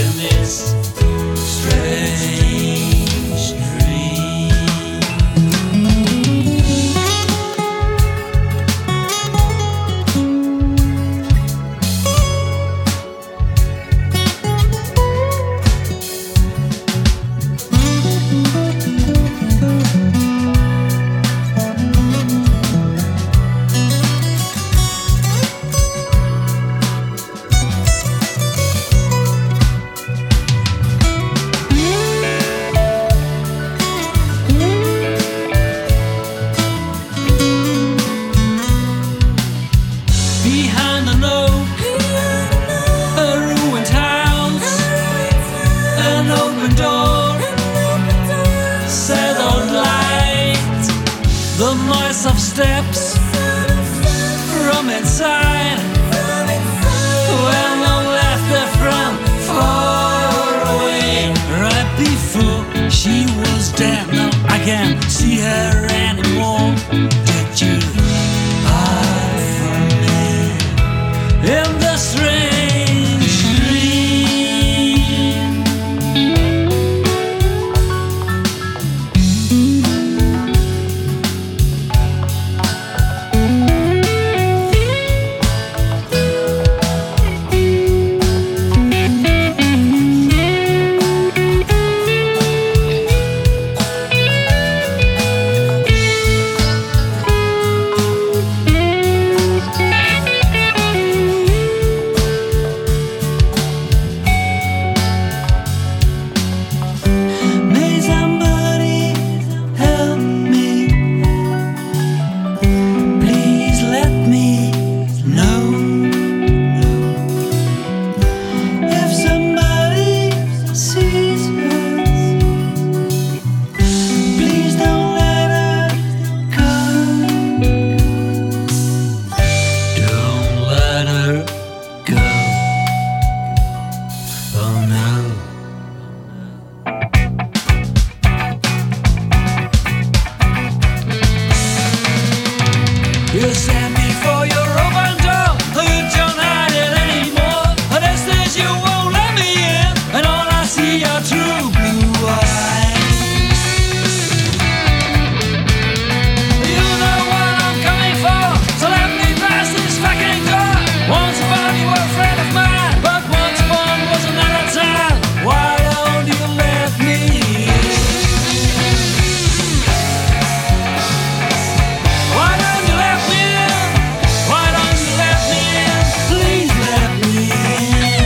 in this strange dream. Behind an oak, a ruined house, an open door, settled light, the noise of steps from inside. When I left the front far away, right before she was dead. Now I can't see her anymore. Did you? In the strange dream. You stand before your open door, you don't hide it anymore. At this stage you won't let me in, and all I see are true blue eyes. You know what I'm coming for, so let me pass this fucking door. Once upon you were a friend of mine, but once upon was another time. Why don't you let me in? Why don't you let me in? Why don't you let me in? Please let me in.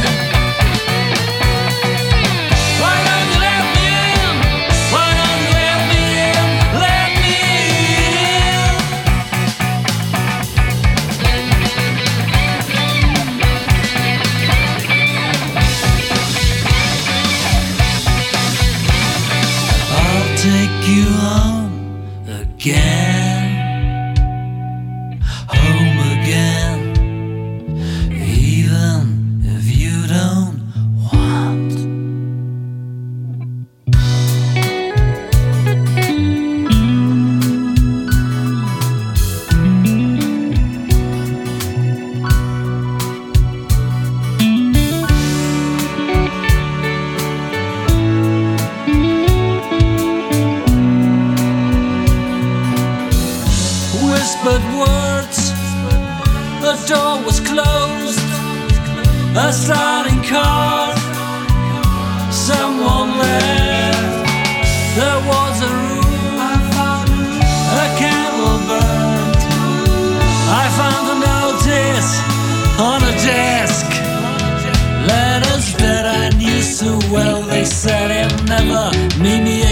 Why don't you let me in? Why don't you let me in? Let me in. I'll take you home again, home again, even if you don't want. Whispered words, the door was closed, a starting car, someone left. There was a room, a candle burned. I found a notice on a desk, letters that I knew so well. They said he'll never meet me